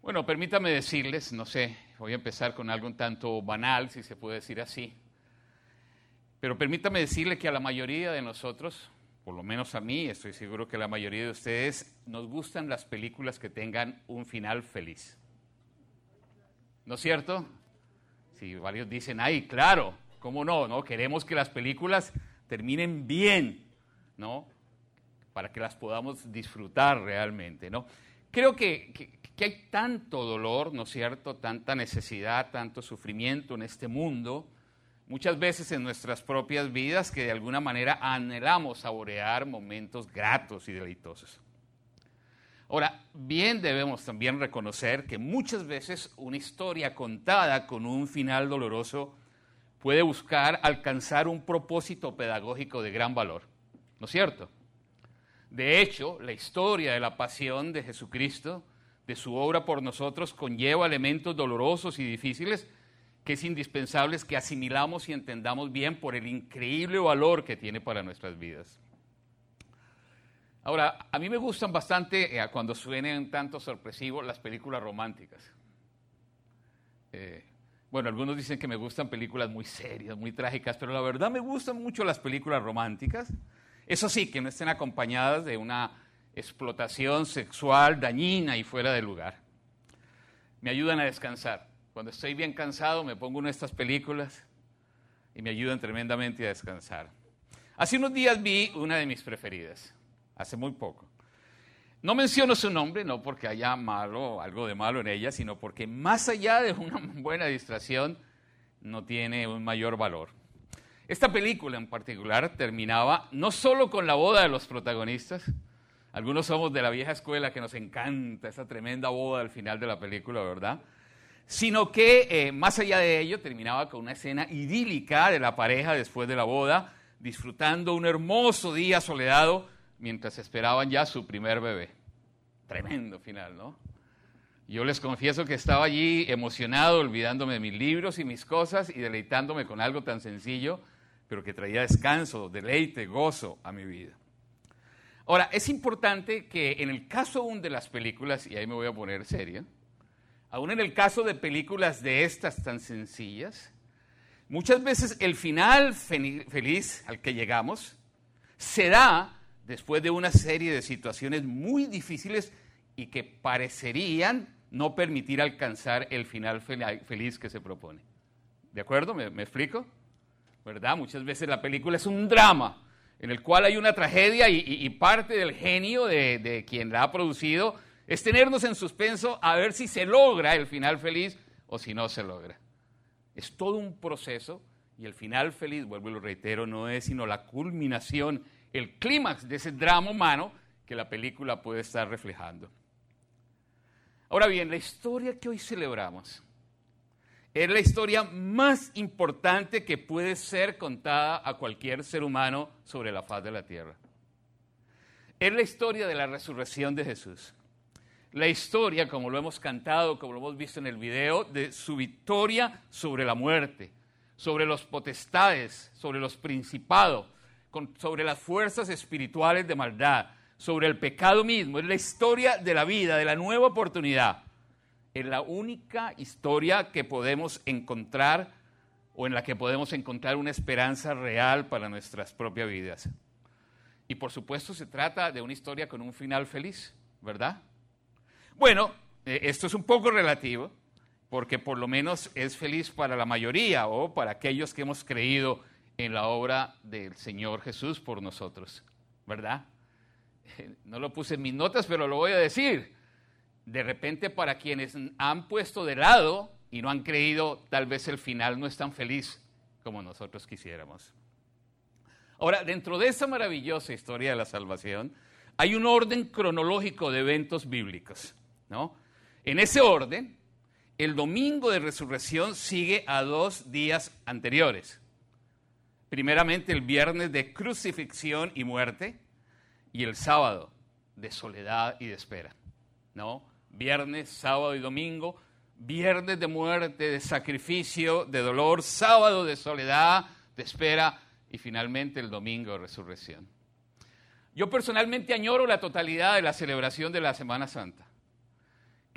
Bueno, permítame decirles, no sé, voy a empezar con algo un tanto banal, si se puede decir así, pero permítame decirle que a la mayoría de nosotros, por lo menos a mí, estoy seguro que a la mayoría de ustedes, nos gustan las películas que tengan un final feliz. ¿No es cierto? Sí, varios dicen, ay, claro, ¿cómo no? ¿No? Queremos que las películas terminen bien, ¿no? Para que las podamos disfrutar realmente, ¿no? Creo que hay tanto dolor, ¿no es cierto?, tanta necesidad, tanto sufrimiento en este mundo, muchas veces en nuestras propias vidas, que de alguna manera anhelamos saborear momentos gratos y deleitosos. Ahora, bien debemos también reconocer que muchas veces una historia contada con un final doloroso puede buscar alcanzar un propósito pedagógico de gran valor, ¿no es cierto? De hecho, la historia de la pasión de Jesucristo, de su obra por nosotros, conlleva elementos dolorosos y difíciles que es indispensable que asimilamos y entendamos bien por el increíble valor que tiene para nuestras vidas. Ahora, a mí me gustan bastante, cuando suenen tanto sorpresivos, las películas románticas. Bueno, algunos dicen que me gustan películas muy serias, muy trágicas, pero la verdad me gustan mucho las películas románticas. Eso sí, que no estén acompañadas de una explotación sexual dañina y fuera de lugar. Me ayudan a descansar. Cuando estoy bien cansado me pongo una de estas películas y me ayudan tremendamente a descansar. Hace unos días vi una de mis preferidas, hace muy poco. No menciono su nombre, no porque haya algo de malo en ella, sino porque más allá de una buena distracción, no tiene un mayor valor. Esta película en particular terminaba no solo con la boda de los protagonistas, algunos somos de la vieja escuela que nos encanta esa tremenda boda al final de la película, ¿verdad? Sino que más allá de ello terminaba con una escena idílica de la pareja después de la boda, disfrutando un hermoso día soleado mientras esperaban ya su primer bebé. Tremendo final, ¿no? Yo les confieso que estaba allí emocionado, olvidándome de mis libros y mis cosas y deleitándome con algo tan sencillo, pero que traía descanso, deleite, gozo a mi vida. Ahora, es importante que en el caso aún de las películas, y ahí me voy a poner serio, aún en el caso de películas de estas tan sencillas, muchas veces el final feliz al que llegamos se da después de una serie de situaciones muy difíciles y que parecerían no permitir alcanzar el final feliz que se propone. ¿De acuerdo? ¿Me explico? ¿Verdad? Muchas veces la película es un drama en el cual hay una tragedia y parte del genio de quien la ha producido es tenernos en suspenso a ver si se logra el final feliz o si no se logra. Es todo un proceso y el final feliz, vuelvo y lo reitero, no es sino la culminación, el clímax de ese drama humano que la película puede estar reflejando. Ahora bien, la historia que hoy celebramos es la historia más importante que puede ser contada a cualquier ser humano sobre la faz de la tierra. Es la historia de la resurrección de Jesús. La historia, como lo hemos cantado, como lo hemos visto en el video, de su victoria sobre la muerte, sobre los potestades, sobre los principados, sobre las fuerzas espirituales de maldad, sobre el pecado mismo. Es la historia de la vida, de la nueva oportunidad. Es la única historia que podemos encontrar o en la que podemos encontrar una esperanza real para nuestras propias vidas. Y por supuesto se trata de una historia con un final feliz, ¿verdad? Bueno, esto es un poco relativo, porque por lo menos es feliz para la mayoría o para aquellos que hemos creído en la obra del Señor Jesús por nosotros, ¿verdad? No lo puse en mis notas, pero lo voy a decir. De repente, para quienes han puesto de lado y no han creído, tal vez el final no es tan feliz como nosotros quisiéramos. Ahora, dentro de esa maravillosa historia de la salvación, hay un orden cronológico de eventos bíblicos, ¿no? En ese orden, el domingo de resurrección sigue a 2 días anteriores. Primeramente, el viernes de crucifixión y muerte, y el sábado de soledad y de espera, ¿no? Viernes, sábado y domingo, viernes de muerte, de sacrificio, de dolor, sábado de soledad, de espera y finalmente el domingo de resurrección. Yo personalmente añoro la totalidad de la celebración de la Semana Santa,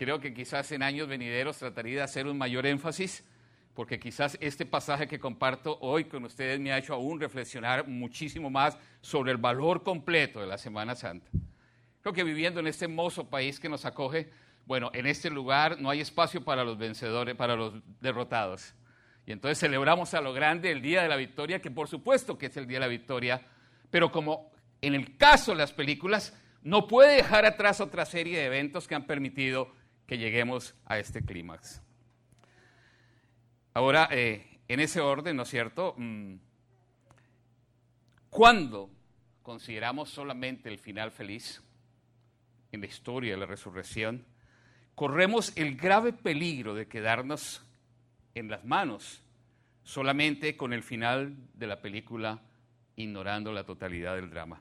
creo que quizás en años venideros trataría de hacer un mayor énfasis, porque quizás este pasaje que comparto hoy con ustedes me ha hecho aún reflexionar muchísimo más sobre el valor completo de la Semana Santa. Creo que viviendo en este hermoso país que nos acoge, bueno, en este lugar no hay espacio para los vencedores, para los derrotados. Y entonces celebramos a lo grande el Día de la Victoria, que por supuesto que es el Día de la Victoria, pero como en el caso de las películas, no puede dejar atrás otra serie de eventos que han permitido que lleguemos a este clímax. Ahora, en ese orden, ¿no es cierto? ¿Cuándo consideramos solamente el final feliz en la historia de la resurrección? Corremos el grave peligro de quedarnos en las manos solamente con el final de la película, ignorando la totalidad del drama.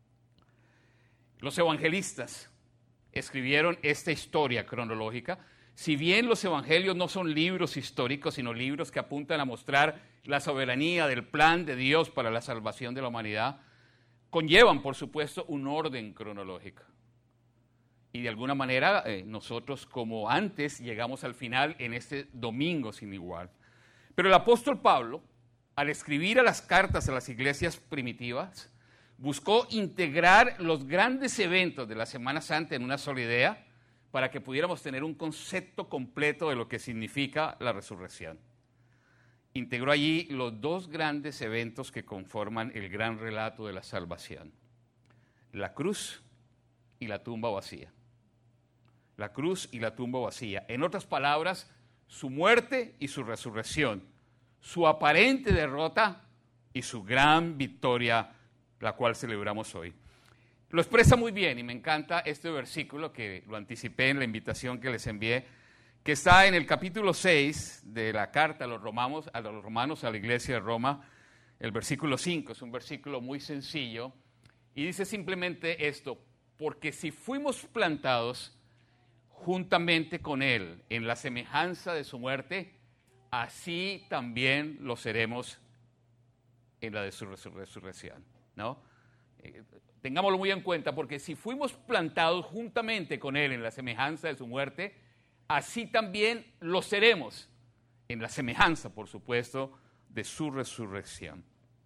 Los evangelistas escribieron esta historia cronológica. Si bien los evangelios no son libros históricos, sino libros que apuntan a mostrar la soberanía del plan de Dios para la salvación de la humanidad, conllevan, por supuesto, un orden cronológico. Y de alguna manera nosotros, como antes, llegamos al final en este domingo sin igual. Pero el apóstol Pablo, al escribir a las cartas a las iglesias primitivas, buscó integrar los grandes eventos de la Semana Santa en una sola idea para que pudiéramos tener un concepto completo de lo que significa la resurrección. Integró allí los dos grandes eventos que conforman el gran relato de la salvación: la cruz y la tumba vacía. La cruz y la tumba vacía. En otras palabras, su muerte y su resurrección, su aparente derrota y su gran victoria, la cual celebramos hoy. Lo expresa muy bien y me encanta este versículo que lo anticipé en la invitación que les envié, que está en el capítulo 6 de la carta a los romanos, a la iglesia de Roma, el versículo 5. Es un versículo muy sencillo y dice simplemente esto: porque si fuimos plantados juntamente con Él en la semejanza de su muerte, así también lo seremos en la de su resurrección, ¿no? Tengámoslo muy en cuenta, porque si fuimos plantados juntamente con Él en la semejanza de su muerte, así también lo seremos en la semejanza, por supuesto, de su resurrección.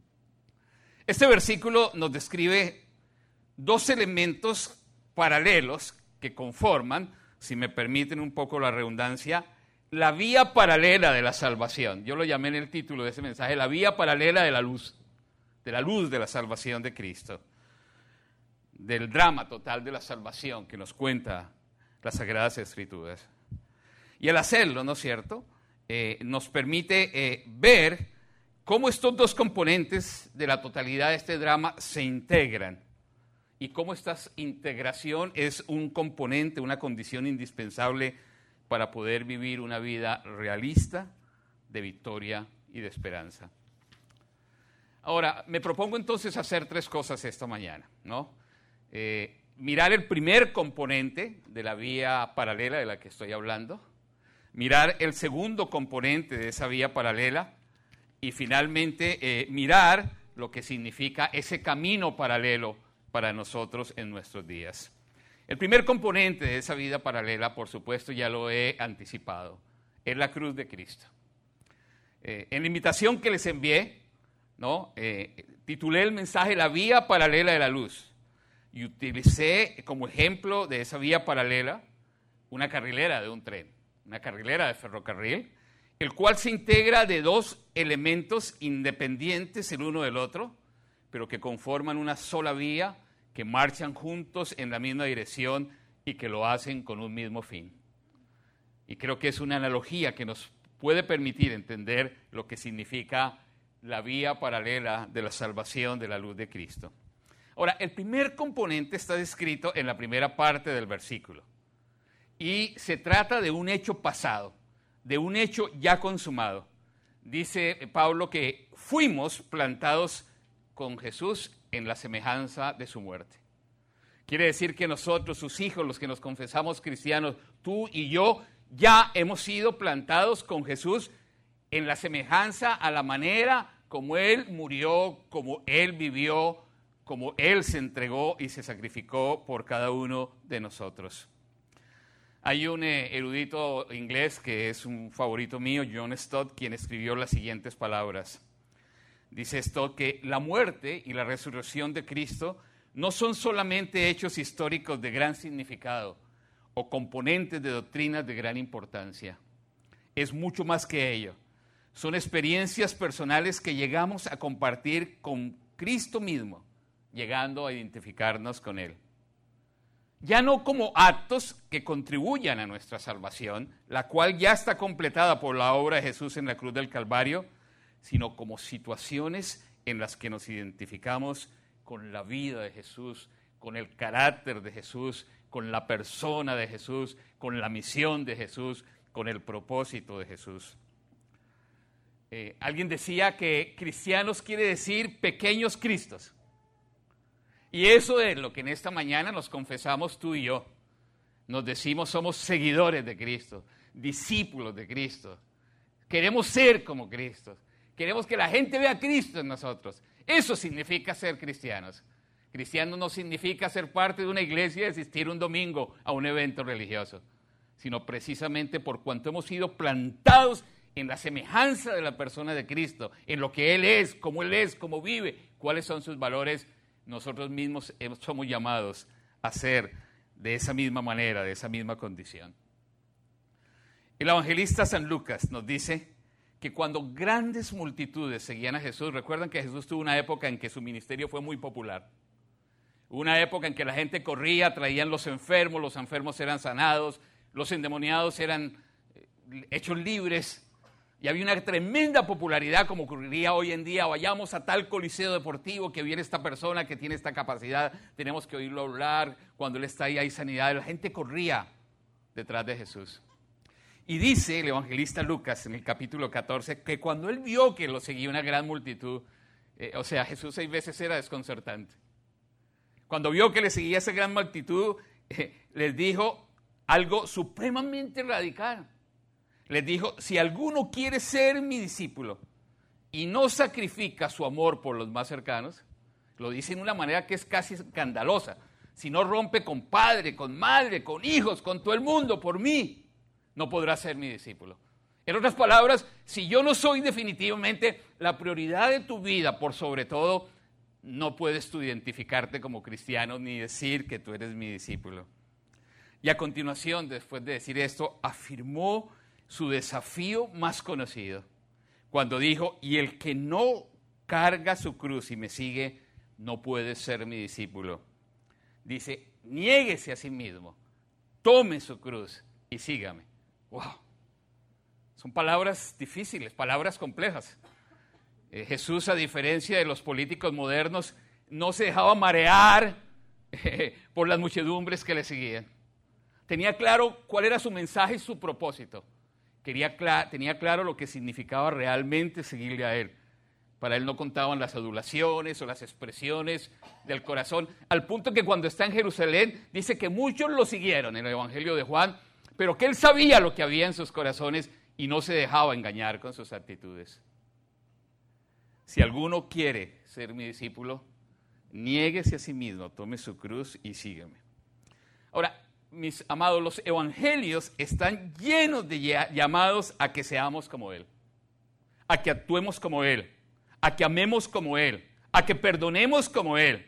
Este versículo nos describe dos elementos paralelos que conforman, si me permiten un poco la redundancia, la vía paralela de la salvación. Yo lo llamé en el título de ese mensaje, la vía paralela de la luz de la salvación de Cristo, del drama total de la salvación que nos cuenta las Sagradas Escrituras. Y al hacerlo, ¿no es cierto?, nos permite ver cómo estos dos componentes de la totalidad de este drama se integran y cómo esta integración es un componente, una condición indispensable para poder vivir una vida realista, de victoria y de esperanza. Ahora, me propongo entonces hacer tres cosas esta mañana, ¿no? Mirar el primer componente de la vía paralela de la que estoy hablando, mirar el segundo componente de esa vía paralela y finalmente mirar lo que significa ese camino paralelo para nosotros en nuestros días. El primer componente de esa vida paralela, por supuesto, ya lo he anticipado, es la cruz de Cristo. En la invitación que les envié, ¿no?, titulé el mensaje La vía paralela de la luz y utilicé como ejemplo de esa vía paralela una carrilera de un tren, una carrilera de ferrocarril, el cual se integra de dos elementos independientes el uno del otro, pero que conforman una sola vía, que marchan juntos en la misma dirección y que lo hacen con un mismo fin. Y creo que es una analogía que nos puede permitir entender lo que significa la vía paralela de la salvación de la luz de Cristo. Ahora, el primer componente está descrito en la primera parte del versículo y se trata de un hecho pasado, de un hecho ya consumado. Dice Pablo que fuimos plantados con Jesús en la semejanza de su muerte. Quiere decir que nosotros, sus hijos, los que nos confesamos cristianos, tú y yo, ya hemos sido plantados con Jesús en la semejanza a la manera como Él murió, como Él vivió, como Él se entregó y se sacrificó por cada uno de nosotros. Hay un erudito inglés que es un favorito mío, John Stott, quien escribió las siguientes palabras. Dice Stott que la muerte y la resurrección de Cristo no son solamente hechos históricos de gran significado o componentes de doctrinas de gran importancia. Es mucho más que ello. Son experiencias personales que llegamos a compartir con Cristo mismo, llegando a identificarnos con Él. Ya no como actos que contribuyan a nuestra salvación, la cual ya está completada por la obra de Jesús en la cruz del Calvario, sino como situaciones en las que nos identificamos con la vida de Jesús, con el carácter de Jesús, con la persona de Jesús, con la misión de Jesús, con el propósito de Jesús. Alguien decía que cristianos quiere decir pequeños Cristos. Y eso es lo que en esta mañana nos confesamos tú y yo. Nos decimos somos seguidores de Cristo, discípulos de Cristo. Queremos ser como Cristo. Queremos que la gente vea a Cristo en nosotros. Eso significa ser cristianos. Cristiano no significa ser parte de una iglesia y asistir un domingo a un evento religioso, sino precisamente por cuanto hemos sido plantados en la semejanza de la persona de Cristo, en lo que Él es, cómo vive, cuáles son sus valores. Nosotros mismos somos llamados a ser de esa misma manera, de esa misma condición. El evangelista San Lucas nos dice que cuando grandes multitudes seguían a Jesús, recuerdan que Jesús tuvo una época en que su ministerio fue muy popular. Una época en que la gente corría, traían los enfermos eran sanados, los endemoniados eran hechos libres. Y había una tremenda popularidad, como ocurriría hoy en día. Vayamos a tal coliseo deportivo que viene esta persona que tiene esta capacidad, tenemos que oírlo hablar, cuando Él está ahí hay sanidad. La gente corría detrás de Jesús. Y dice el evangelista Lucas en el capítulo 14 que cuando Él vio que lo seguía una gran multitud, Jesús 6 veces era desconcertante. Cuando vio que le seguía esa gran multitud, les dijo algo supremamente radical. Les dijo, si alguno quiere ser mi discípulo y no sacrifica su amor por los más cercanos, lo dice de una manera que es casi escandalosa, si no rompe con padre, con madre, con hijos, con todo el mundo por mí, no podrá ser mi discípulo. En otras palabras, si yo no soy definitivamente la prioridad de tu vida por sobre todo, no puedes tú identificarte como cristiano ni decir que tú eres mi discípulo. Y a continuación, después de decir esto, afirmó su desafío más conocido, cuando dijo, y el que no carga su cruz y me sigue, no puede ser mi discípulo. Dice, niéguese a sí mismo, tome su cruz y sígame. ¡Wow! Son palabras difíciles, palabras complejas. Jesús, a diferencia de los políticos modernos, no se dejaba marear por las muchedumbres que le seguían. Tenía claro cuál era su mensaje y su propósito. Tenía claro lo que significaba realmente seguirle a Él. Para Él no contaban las adulaciones o las expresiones del corazón, al punto que cuando está en Jerusalén dice que muchos lo siguieron en el Evangelio de Juan, pero que Él sabía lo que había en sus corazones y no se dejaba engañar con sus actitudes. Si alguno quiere ser mi discípulo, niéguese a sí mismo, tome su cruz y sígueme. Ahora, mis amados, los evangelios están llenos de llamados a que seamos como Él, a que actuemos como Él, a que amemos como Él, a que perdonemos como Él.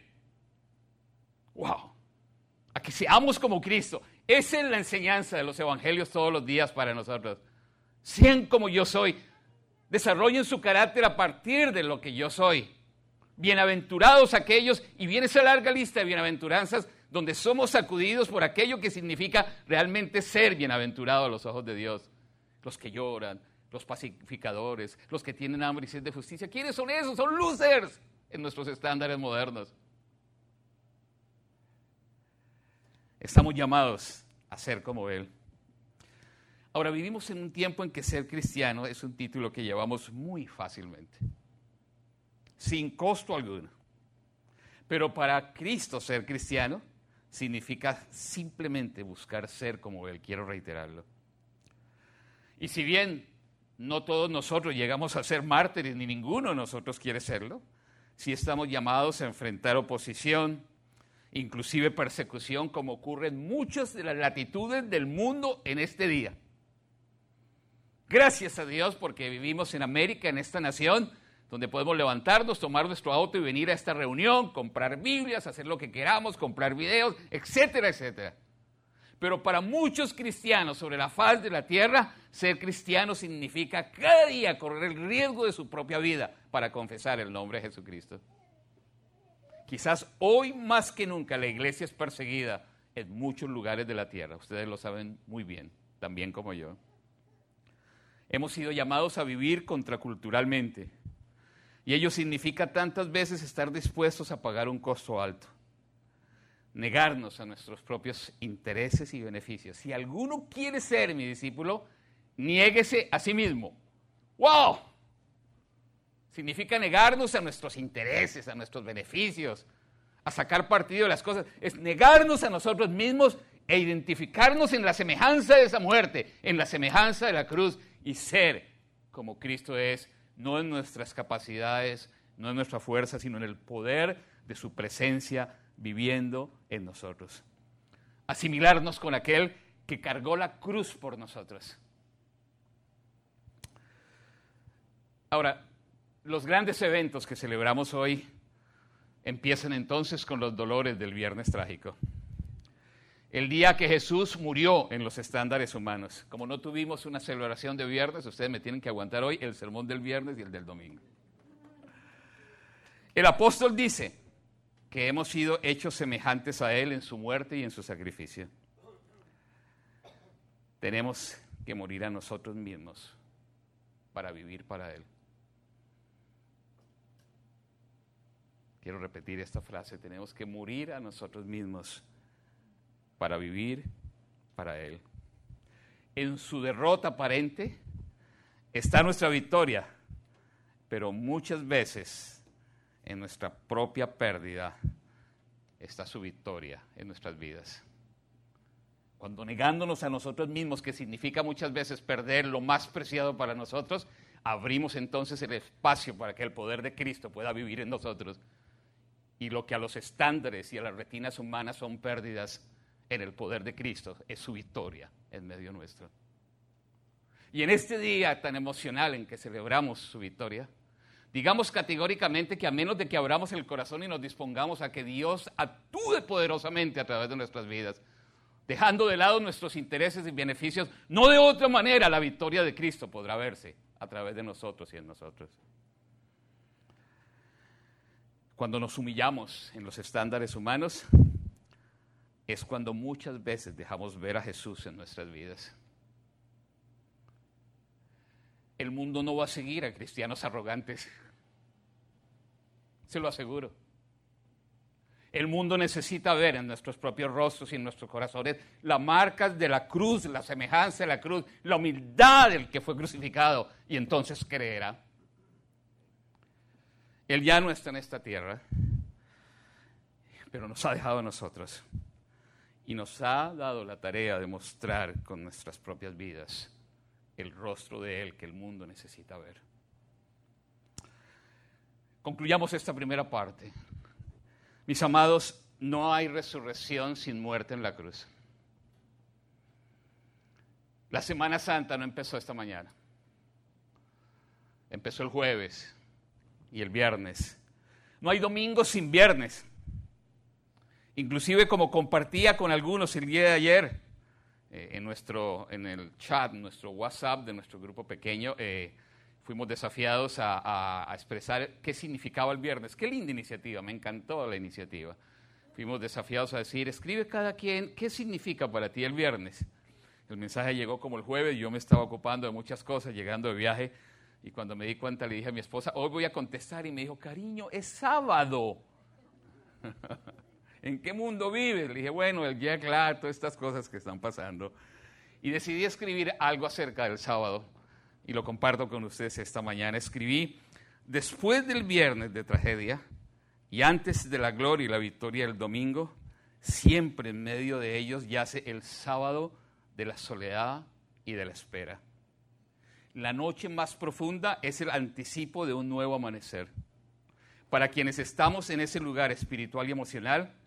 ¡Wow! A que seamos como Cristo. Esa es la enseñanza de los evangelios todos los días para nosotros. Sean como yo soy. Desarrollen su carácter a partir de lo que yo soy. Bienaventurados aquellos, y viene esa larga lista de bienaventuranzas donde somos sacudidos por aquello que significa realmente ser bienaventurado a los ojos de Dios. Los que lloran, los pacificadores, los que tienen hambre y sed de justicia. ¿Quiénes son esos? Son losers en nuestros estándares modernos. Estamos llamados a ser como Él. Ahora, vivimos en un tiempo en que ser cristiano es un título que llevamos muy fácilmente, sin costo alguno. Pero para Cristo ser cristiano significa simplemente buscar ser como Él, quiero reiterarlo. Y si bien no todos nosotros llegamos a ser mártires, ni ninguno de nosotros quiere serlo, sí estamos llamados a enfrentar oposición, inclusive persecución, como ocurre en muchas de las latitudes del mundo en este día. Gracias a Dios porque vivimos en América, en esta nación, donde podemos levantarnos, tomar nuestro auto y venir a esta reunión, comprar Biblias, hacer lo que queramos, comprar videos, etcétera, etcétera. Pero para muchos cristianos sobre la faz de la tierra, ser cristiano significa cada día correr el riesgo de su propia vida para confesar el nombre de Jesucristo. Quizás hoy más que nunca la iglesia es perseguida en muchos lugares de la tierra. Ustedes lo saben muy bien, también como yo. Hemos sido llamados a vivir contraculturalmente. Y ello significa tantas veces estar dispuestos a pagar un costo alto. Negarnos a nuestros propios intereses y beneficios. Si alguno quiere ser mi discípulo, niéguese a sí mismo. ¡Wow! Significa negarnos a nuestros intereses, a nuestros beneficios, a sacar partido de las cosas. Es negarnos a nosotros mismos e identificarnos en la semejanza de esa muerte, en la semejanza de la cruz y ser como Cristo es, no en nuestras capacidades, no en nuestra fuerza, sino en el poder de su presencia viviendo en nosotros. Asimilarnos con aquel que cargó la cruz por nosotros. Ahora, los grandes eventos que celebramos hoy empiezan entonces con los dolores del Viernes Trágico. El día que Jesús murió en los estándares humanos. Como no tuvimos una celebración de viernes, ustedes me tienen que aguantar hoy el sermón del viernes y el del domingo. El apóstol dice que hemos sido hechos semejantes a Él en su muerte y en su sacrificio. Tenemos que morir a nosotros mismos para vivir para Él. Quiero repetir esta frase, tenemos que morir a nosotros mismos para vivir para Él. En su derrota aparente está nuestra victoria, pero muchas veces en nuestra propia pérdida está su victoria en nuestras vidas. Cuando negándonos a nosotros mismos, que significa muchas veces perder lo más preciado para nosotros, abrimos entonces el espacio para que el poder de Cristo pueda vivir en nosotros. Y lo que a los estándares y a las retinas humanas son pérdidas, en el poder de Cristo es su victoria en medio nuestro. Y en este día tan emocional en que celebramos su victoria, digamos categóricamente que a menos de que abramos el corazón y nos dispongamos a que Dios actúe poderosamente a través de nuestras vidas, dejando de lado nuestros intereses y beneficios, no de otra manera la victoria de Cristo podrá verse a través de nosotros y en nosotros. Cuando nos humillamos en los estándares humanos, es cuando muchas veces dejamos ver a Jesús en nuestras vidas. El mundo no va a seguir a cristianos arrogantes, se lo aseguro. El mundo necesita ver en nuestros propios rostros y en nuestros corazones las marcas de la cruz, la semejanza de la cruz, la humildad del que fue crucificado, y entonces creerá. Él ya no está en esta tierra, pero nos ha dejado a nosotros y nos ha dado la tarea de mostrar con nuestras propias vidas el rostro de Él que el mundo necesita ver. Concluyamos esta primera parte. Mis amados, no hay resurrección sin muerte en la cruz. La Semana Santa no empezó esta mañana. Empezó el jueves y el viernes. No hay domingo sin viernes. Inclusive, como compartía con algunos el día de ayer en el chat, nuestro WhatsApp de nuestro grupo pequeño, fuimos desafiados a expresar qué significaba el viernes. Qué linda iniciativa, me encantó la iniciativa. Fuimos desafiados a decir, escribe cada quien qué significa para ti el viernes. El mensaje llegó como el jueves, yo me estaba ocupando de muchas cosas, llegando de viaje, y cuando me di cuenta le dije a mi esposa, hoy voy a contestar, y me dijo, cariño, es sábado. ¿En qué mundo vives? Le dije, bueno, el jet lag, todas estas cosas que están pasando. Y decidí escribir algo acerca del sábado, y lo comparto con ustedes esta mañana. Escribí, después del viernes de tragedia, y antes de la gloria y la victoria del domingo, siempre en medio de ellos yace el sábado de la soledad y de la espera. La noche más profunda es el anticipo de un nuevo amanecer. Para quienes estamos en ese lugar espiritual y emocional,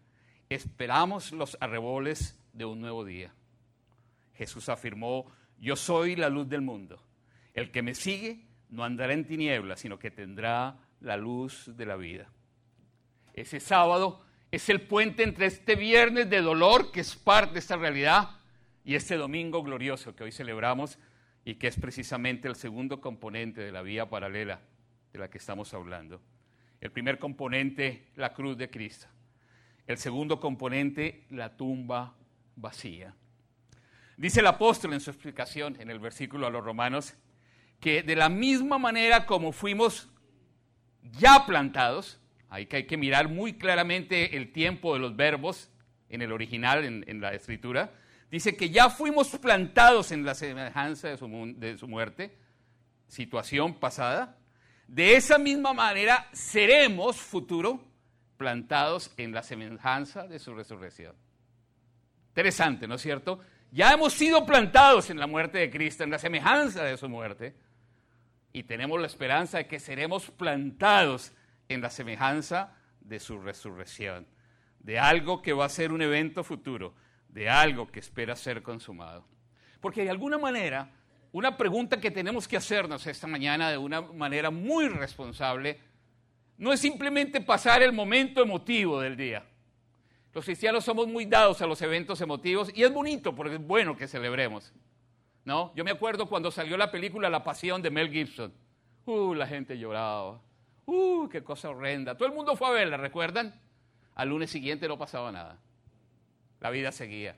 esperamos los arreboles de un nuevo día. Jesús afirmó: yo soy la luz del mundo. El que me sigue no andará en tinieblas, sino que tendrá la luz de la vida. Ese sábado es el puente entre este viernes de dolor, que es parte de esta realidad, y este domingo glorioso que hoy celebramos y que es precisamente el segundo componente de la vía paralela de la que estamos hablando. El primer componente, la cruz de Cristo. El segundo componente, la tumba vacía. Dice el apóstol en su explicación en el versículo a los Romanos que de la misma manera como fuimos ya plantados, hay que mirar muy claramente el tiempo de los verbos en el original, en la escritura, dice que ya fuimos plantados en la semejanza de su muerte, situación pasada. De esa misma manera seremos, futuro, plantados en la semejanza de su resurrección. Interesante, ¿no es cierto? Ya hemos sido plantados en la muerte de Cristo, en la semejanza de su muerte, y tenemos la esperanza de que seremos plantados en la semejanza de su resurrección, de algo que va a ser un evento futuro, de algo que espera ser consumado. Porque de alguna manera, una pregunta que tenemos que hacernos esta mañana de una manera muy responsable, no es simplemente pasar el momento emotivo del día. Los cristianos somos muy dados a los eventos emotivos y es bonito porque es bueno que celebremos, ¿no? Yo me acuerdo cuando salió la película La Pasión de Mel Gibson. La gente lloraba. Qué cosa horrenda. Todo el mundo fue a verla, ¿recuerdan? Al lunes siguiente no pasaba nada. La vida seguía.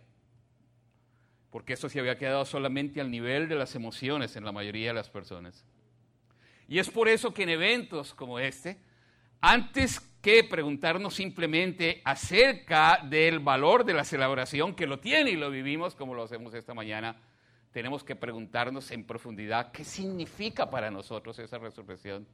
Porque eso se había quedado solamente al nivel de las emociones en la mayoría de las personas. Y es por eso que en eventos como este, antes que preguntarnos simplemente acerca del valor de la celebración, que lo tiene y lo vivimos como lo hacemos esta mañana, tenemos que preguntarnos en profundidad qué significa para nosotros esa resurrección.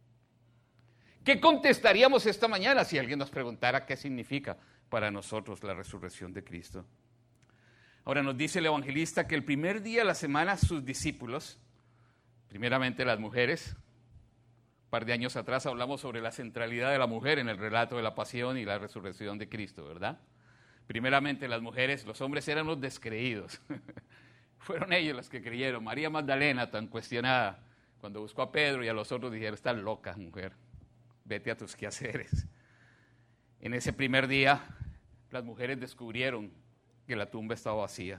¿Qué contestaríamos esta mañana si alguien nos preguntara qué significa para nosotros la resurrección de Cristo? Ahora nos dice el evangelista que el primer día de la semana sus discípulos, primeramente las mujeres, un par de años atrás hablamos sobre la centralidad de la mujer en el relato de la pasión y la resurrección de Cristo, ¿verdad? Primeramente las mujeres, los hombres eran los descreídos. Fueron ellos los que creyeron. María Magdalena, tan cuestionada, cuando buscó a Pedro y a los otros, dijeron: estás loca, mujer, vete a tus quehaceres. En ese primer día, las mujeres descubrieron que la tumba estaba vacía.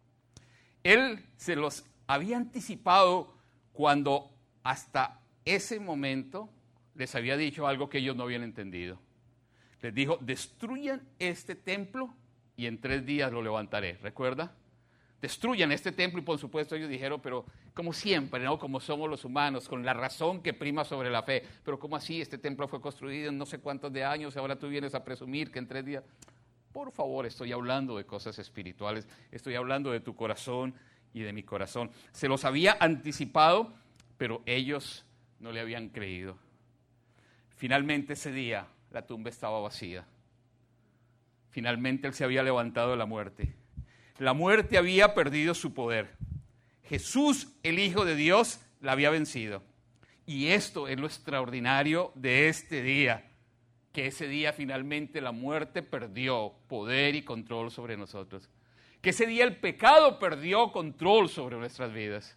Él se los había anticipado cuando hasta ese momento les había dicho algo que ellos no habían entendido. Les dijo: destruyan este templo y en 3 días lo levantaré. ¿Recuerda? Destruyan este templo y por supuesto ellos dijeron: pero como siempre, ¿no? Como somos los humanos, con la razón que prima sobre la fe. Pero ¿cómo así? Este templo fue construido en no sé cuántos de años y ahora tú vienes a presumir que en 3 días... Por favor, estoy hablando de cosas espirituales, estoy hablando de tu corazón y de mi corazón. Se los había anticipado, pero ellos no le habían creído. Finalmente ese día la tumba estaba vacía. Finalmente él se había levantado de la muerte. La muerte había perdido su poder. Jesús, el Hijo de Dios, la había vencido. Y esto es lo extraordinario de este día, que ese día finalmente la muerte perdió poder y control sobre nosotros. Que ese día el pecado perdió control sobre nuestras vidas.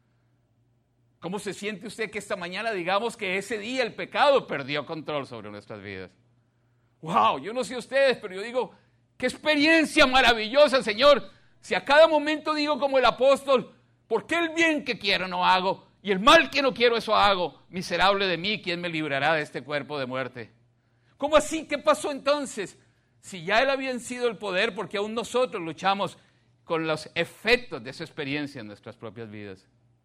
¿Cómo se siente usted que esta mañana digamos que ese día el pecado perdió control sobre nuestras vidas? ¡Wow! Yo no sé ustedes, pero yo digo, ¡qué experiencia maravillosa, Señor! Si a cada momento digo como el apóstol, ¿por qué el bien que quiero no hago? Y el mal que no quiero eso hago. Miserable de mí, ¿quién me librará de este cuerpo de muerte? ¿Cómo así? ¿Qué pasó entonces? Si ya Él había vencido el poder, porque aún nosotros luchamos con los efectos de esa experiencia en nuestras propias vidas.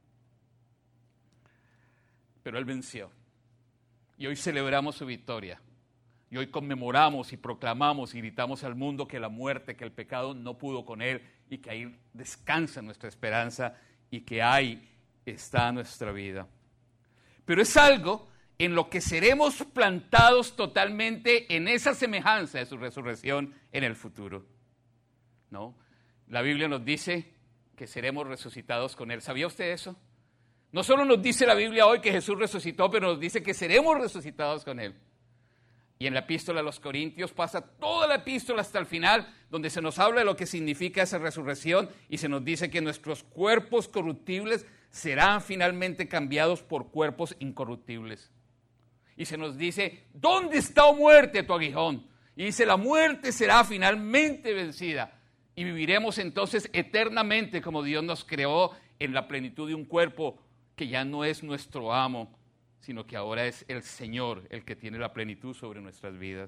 Pero Él venció. Y hoy celebramos su victoria. Y hoy conmemoramos y proclamamos y gritamos al mundo que la muerte, que el pecado no pudo con Él y que ahí descansa nuestra esperanza y que ahí está nuestra vida. Pero es algo en lo que seremos plantados totalmente en esa semejanza de su resurrección en el futuro, ¿no? La Biblia nos dice que seremos resucitados con Él. ¿Sabía usted eso? No solo nos dice la Biblia hoy que Jesús resucitó, pero nos dice que seremos resucitados con Él. Y en la epístola a los Corintios pasa toda la epístola hasta el final, donde se nos habla de lo que significa esa resurrección y se nos dice que nuestros cuerpos corruptibles serán finalmente cambiados por cuerpos incorruptibles. Y se nos dice, ¿dónde está, oh muerte, tu aguijón? Y dice, la muerte será finalmente vencida y viviremos entonces eternamente como Dios nos creó en la plenitud de un cuerpo que ya no es nuestro amo, sino que ahora es el Señor el que tiene la plenitud sobre nuestras vidas.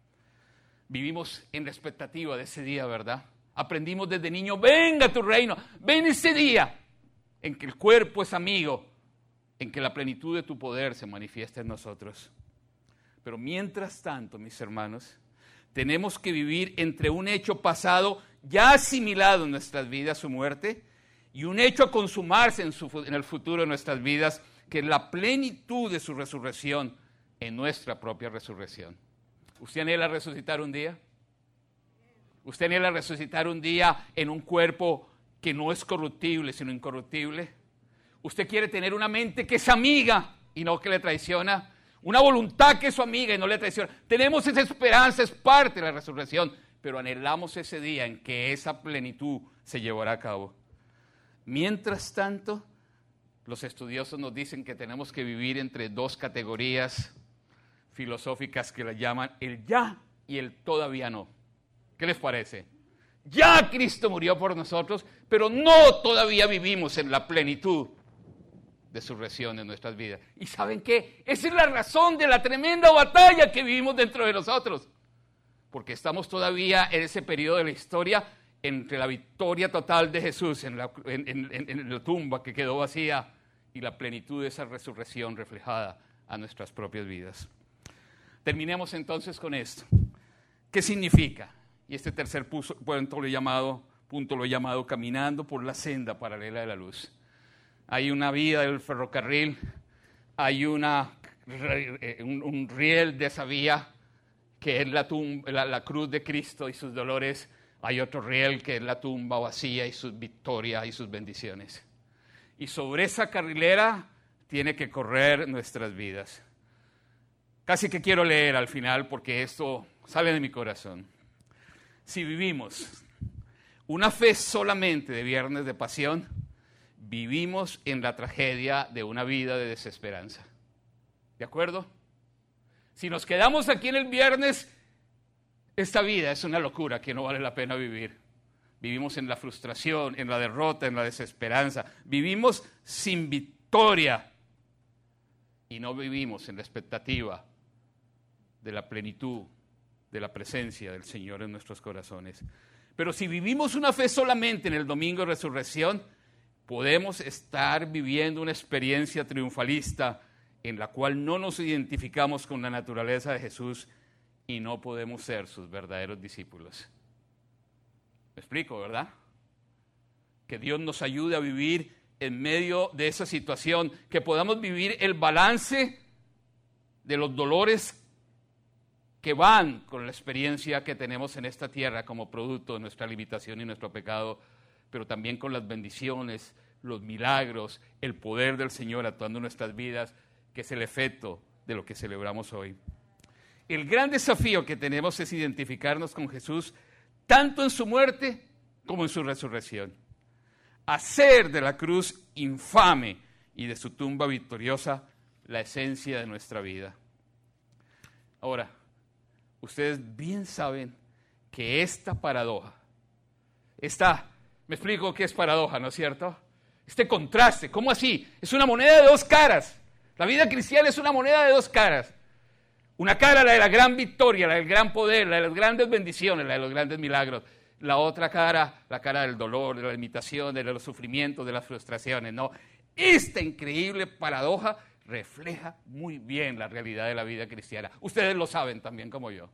Vivimos en la expectativa de ese día, ¿verdad? Aprendimos desde niño, venga tu reino, ven ese día en que el cuerpo es amigo, en que la plenitud de tu poder se manifiesta en nosotros. Pero mientras tanto, mis hermanos, tenemos que vivir entre un hecho pasado ya asimilado en nuestras vidas, su muerte, y un hecho a consumarse en el futuro de nuestras vidas, que es la plenitud de su resurrección en nuestra propia resurrección. ¿Usted anhela resucitar un día? ¿Usted anhela resucitar un día en un cuerpo que no es corruptible, sino incorruptible? ¿Usted quiere tener una mente que es amiga y no que le traiciona? Una voluntad que es su amiga y no le traiciona. Tenemos esa esperanza, es parte de la resurrección, pero anhelamos ese día en que esa plenitud se llevará a cabo. Mientras tanto, los estudiosos nos dicen que tenemos que vivir entre dos categorías filosóficas que las llaman el ya y el todavía no. ¿Qué les parece? Ya Cristo murió por nosotros, pero no todavía vivimos en la plenitud de su resurrección en nuestras vidas. ¿Y saben qué? Esa es la razón de la tremenda batalla que vivimos dentro de nosotros. Porque estamos todavía en ese periodo de la historia entre la victoria total de Jesús en la tumba que quedó vacía y la plenitud de esa resurrección reflejada a nuestras propias vidas. Terminemos entonces con esto. ¿Qué significa? Y este tercer punto lo he llamado caminando por la senda paralela de la luz. Hay una vía del ferrocarril, hay un riel de esa vía que es la cruz de Cristo y sus dolores. Hay otro riel que es la tumba vacía y sus victorias y sus bendiciones. Y sobre esa carrilera tiene que correr nuestras vidas. Casi que quiero leer al final porque esto sale de mi corazón. Si vivimos una fe solamente de viernes de pasión, vivimos en la tragedia de una vida de desesperanza. ¿De acuerdo? Si nos quedamos aquí en el viernes, esta vida es una locura que no vale la pena vivir. Vivimos en la frustración, en la derrota, en la desesperanza. Vivimos sin victoria y no vivimos en la expectativa de la plenitud, de la presencia del Señor en nuestros corazones. Pero si vivimos una fe solamente en el domingo de resurrección, podemos estar viviendo una experiencia triunfalista en la cual no nos identificamos con la naturaleza de Jesús y no podemos ser sus verdaderos discípulos. ¿Me explico, verdad? Que Dios nos ayude a vivir en medio de esa situación, que podamos vivir el balance de los dolores que van con la experiencia que tenemos en esta tierra como producto de nuestra limitación y nuestro pecado, pero también con las bendiciones, los milagros, el poder del Señor actuando en nuestras vidas, que es el efecto de lo que celebramos hoy. El gran desafío que tenemos es identificarnos con Jesús tanto en su muerte como en su resurrección. Hacer de la cruz infame y de su tumba victoriosa la esencia de nuestra vida. Ahora, ustedes bien saben que esta paradoja, me explico qué es paradoja, ¿no es cierto? Este contraste, ¿cómo así? Es una moneda de dos caras. La vida cristiana es una moneda de dos caras. Una cara, la de la gran victoria, la del gran poder, la de las grandes bendiciones, la de los grandes milagros. La otra cara, la cara del dolor, de la limitación, de los sufrimientos, de las frustraciones, ¿no? Esta increíble paradoja refleja muy bien la realidad de la vida cristiana. Ustedes lo saben también como yo.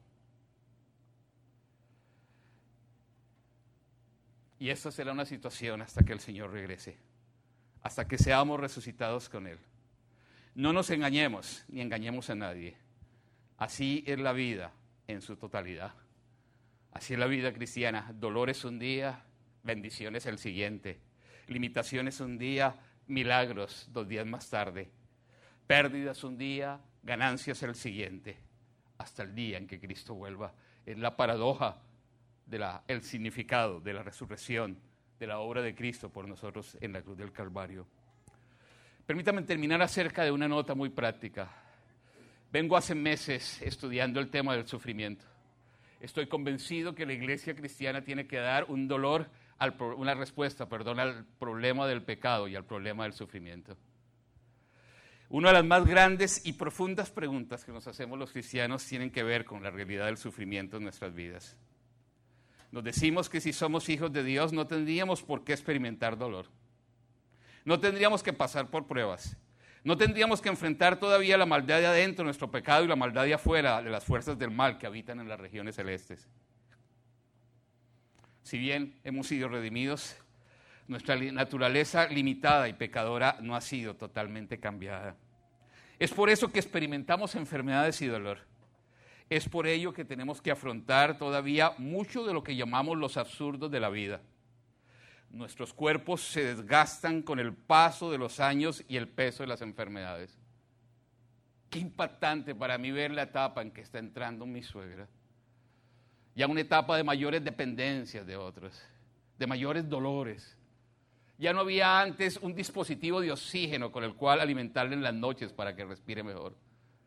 Y esta será una situación hasta que el Señor regrese, hasta que seamos resucitados con Él. No nos engañemos, ni engañemos a nadie. Así es la vida en su totalidad. Así es la vida cristiana. Dolores un día, bendiciones el siguiente. Limitaciones un día, milagros 2 días más tarde. Pérdidas un día, ganancias el siguiente. hasta el día en que Cristo vuelva. Es la paradoja el significado de la resurrección, de la obra de Cristo por nosotros en la cruz del Calvario. Permítame terminar acerca de una nota muy práctica. Vengo hace meses estudiando el tema del sufrimiento. Estoy convencido que la iglesia cristiana tiene que dar una respuesta al problema del pecado y al problema del sufrimiento. Una de las más grandes y profundas preguntas que nos hacemos los cristianos tienen que ver con la realidad del sufrimiento en nuestras vidas. Nos decimos que si somos hijos de Dios no tendríamos por qué experimentar dolor. No tendríamos que pasar por pruebas. No tendríamos que enfrentar todavía la maldad de adentro, nuestro pecado, y la maldad de afuera, de las fuerzas del mal que habitan en las regiones celestes. Si bien hemos sido redimidos, nuestra naturaleza limitada y pecadora no ha sido totalmente cambiada. Es por eso que experimentamos enfermedades y dolor. Es por ello que tenemos que afrontar todavía mucho de lo que llamamos los absurdos de la vida. Nuestros cuerpos se desgastan con el paso de los años y el peso de las enfermedades. Qué impactante para mí ver la etapa en que está entrando mi suegra. Ya una etapa de mayores dependencias de otros, de mayores dolores. Ya no había antes un dispositivo de oxígeno con el cual alimentarle en las noches para que respire mejor.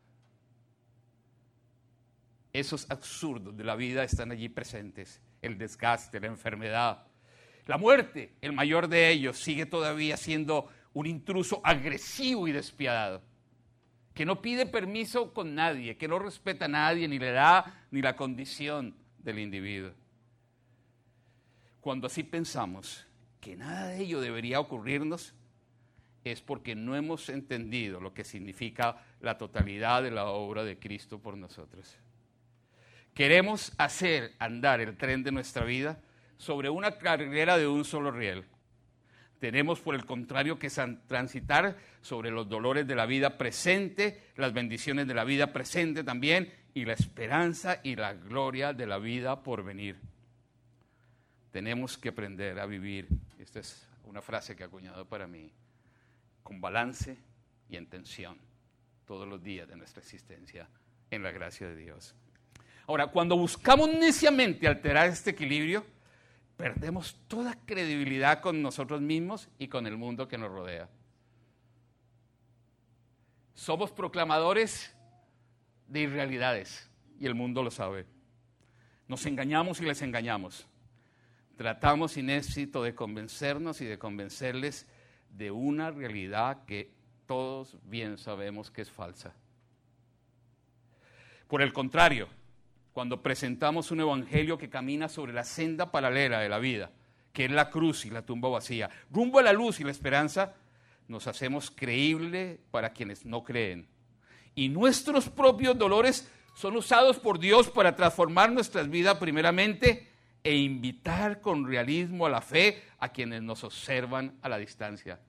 Esos absurdos de la vida están allí presentes. El desgaste, la enfermedad. La muerte, el mayor de ellos, sigue todavía siendo un intruso agresivo y despiadado, que no pide permiso con nadie, que no respeta a nadie, ni la edad, ni la condición del individuo. Cuando así pensamos que nada de ello debería ocurrirnos, es porque no hemos entendido lo que significa la totalidad de la obra de Cristo por nosotros. Queremos hacer andar el tren de nuestra vida sobre una carrera de un solo riel. Tenemos, por el contrario, que transitar sobre los dolores de la vida presente, las bendiciones de la vida presente también, y la esperanza y la gloria de la vida por venir. Tenemos que aprender a vivir, esta es una frase que ha acuñado para mí, con balance y en tensión todos los días de nuestra existencia en la gracia de Dios. Ahora, cuando buscamos neciamente alterar este equilibrio, perdemos toda credibilidad con nosotros mismos y con el mundo que nos rodea. Somos proclamadores de irrealidades y el mundo lo sabe. Nos engañamos y les engañamos. Tratamos sin éxito de convencernos y de convencerles de una realidad que todos bien sabemos que es falsa. Por el contrario, cuando presentamos un evangelio que camina sobre la senda paralela de la vida, que es la cruz y la tumba vacía, rumbo a la luz y la esperanza, nos hacemos creíbles para quienes no creen. Y nuestros propios dolores son usados por Dios para transformar nuestras vidas primeramente e invitar con realismo a la fe a quienes nos observan a la distancia.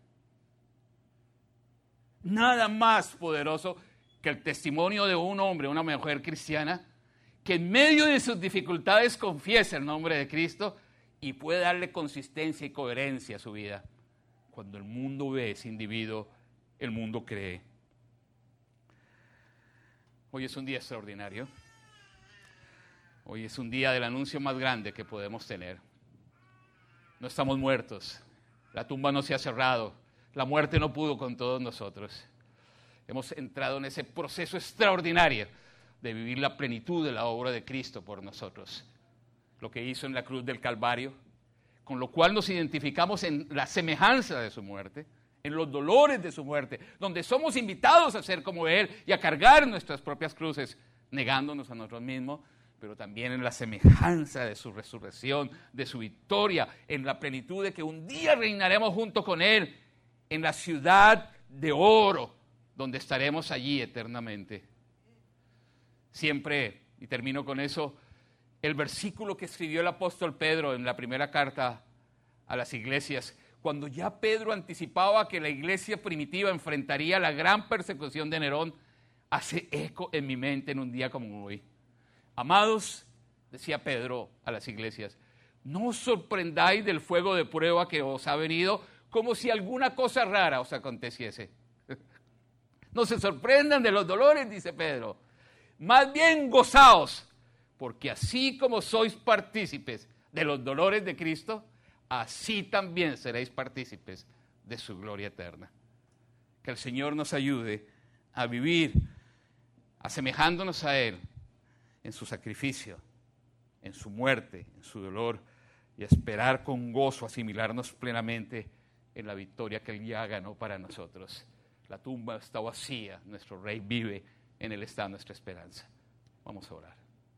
Nada más poderoso que el testimonio de un hombre, una mujer cristiana, que en medio de sus dificultades confiesa el nombre de Cristo y puede darle consistencia y coherencia a su vida. Cuando el mundo ve a ese individuo, el mundo cree. Hoy es un día extraordinario. Hoy es un día del anuncio más grande que podemos tener. No estamos muertos. La tumba no se ha cerrado. La muerte no pudo con todos nosotros. Hemos entrado en ese proceso extraordinario de vivir la plenitud de la obra de Cristo por nosotros. Lo que hizo en la cruz del Calvario, con lo cual nos identificamos en la semejanza de su muerte, en los dolores de su muerte, donde somos invitados a ser como Él y a cargar nuestras propias cruces, negándonos a nosotros mismos, pero también en la semejanza de su resurrección, de su victoria, en la plenitud de que un día reinaremos junto con Él en la ciudad de oro, donde estaremos allí eternamente. Siempre, y termino con eso, el versículo que escribió el apóstol Pedro en la primera carta a las iglesias, cuando ya Pedro anticipaba que la iglesia primitiva enfrentaría la gran persecución de Nerón, hace eco en mi mente en un día como hoy. Amados, decía Pedro a las iglesias, no os sorprendáis del fuego de prueba que os ha venido como si alguna cosa rara os aconteciese. No se sorprendan de los dolores, dice Pedro. Más bien gozaos, porque así como sois partícipes de los dolores de Cristo, así también seréis partícipes de su gloria eterna. Que el Señor nos ayude a vivir asemejándonos a Él en su sacrificio, en su muerte, en su dolor, y a esperar con gozo asimilarnos plenamente en la victoria que Él ya ganó para nosotros. La tumba está vacía, nuestro Rey vive, en Él está nuestra esperanza. Vamos a orar.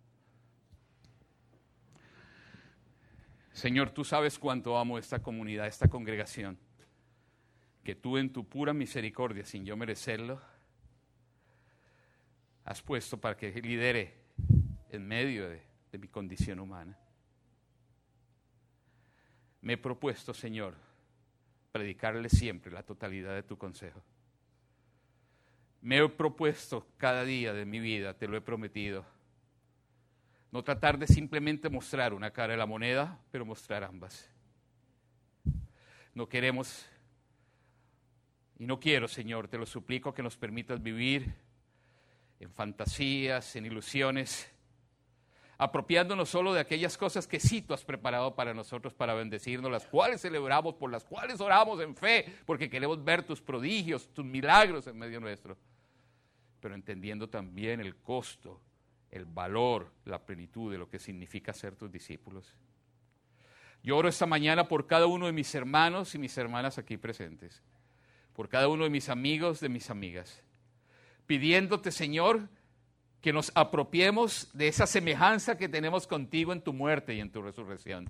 Señor, tú sabes cuánto amo esta comunidad, esta congregación, que tú en tu pura misericordia, sin yo merecerlo, has puesto para que lidere en medio de mi condición humana. Me he propuesto, Señor, predicarle siempre la totalidad de tu consejo. Me he propuesto cada día de mi vida, te lo he prometido, no tratar de simplemente mostrar una cara de la moneda, pero mostrar ambas. No queremos, y no quiero, Señor, te lo suplico, que nos permitas vivir en fantasías, en ilusiones, apropiándonos solo de aquellas cosas que sí tú has preparado para nosotros, para bendecirnos, las cuales celebramos, por las cuales oramos en fe, porque queremos ver tus prodigios, tus milagros en medio nuestro, pero entendiendo también el costo, el valor, la plenitud de lo que significa ser tus discípulos. Yo oro esta mañana por cada uno de mis hermanos y mis hermanas aquí presentes, por cada uno de mis amigos, de mis amigas, pidiéndote, Señor, que nos apropiemos de esa semejanza que tenemos contigo en tu muerte y en tu resurrección.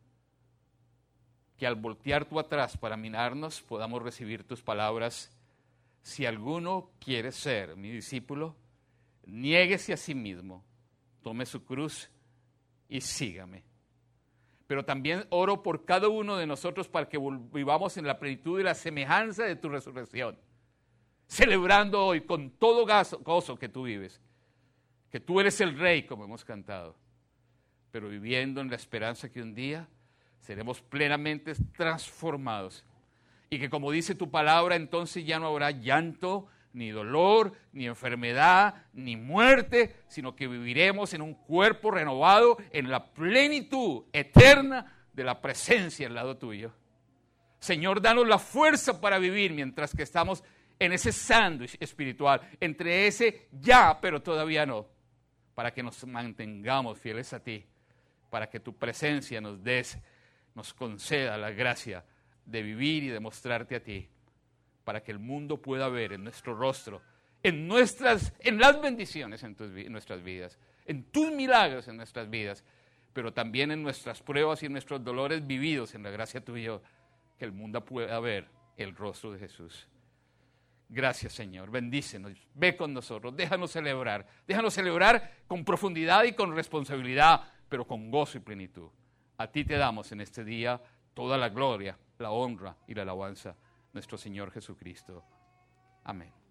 Que al voltear tú atrás para mirarnos podamos recibir tus palabras: si alguno quiere ser mi discípulo, niéguese a sí mismo, tome su cruz y sígame. Pero también oro por cada uno de nosotros para que vivamos en la plenitud y la semejanza de tu resurrección, celebrando hoy con todo gozo que tú vives, que tú eres el Rey, como hemos cantado, pero viviendo en la esperanza que un día seremos plenamente transformados y que, como dice tu palabra, entonces ya no habrá llanto, ni dolor, ni enfermedad, ni muerte, sino que viviremos en un cuerpo renovado en la plenitud eterna de la presencia al lado tuyo. Señor, danos la fuerza para vivir mientras que estamos en ese sándwich espiritual, entre ese ya, pero todavía no, para que nos mantengamos fieles a ti, para que tu presencia nos conceda la gracia de vivir y de mostrarte a ti, para que el mundo pueda ver en nuestro rostro, en las bendiciones en nuestras vidas, en tus milagros en nuestras vidas, pero también en nuestras pruebas y en nuestros dolores vividos en la gracia tuya, que el mundo pueda ver el rostro de Jesús. Gracias, Señor, bendícenos, ve con nosotros, déjanos celebrar con profundidad y con responsabilidad, pero con gozo y plenitud. A ti te damos en este día toda la gloria, la honra y la alabanza, nuestro Señor Jesucristo. Amén.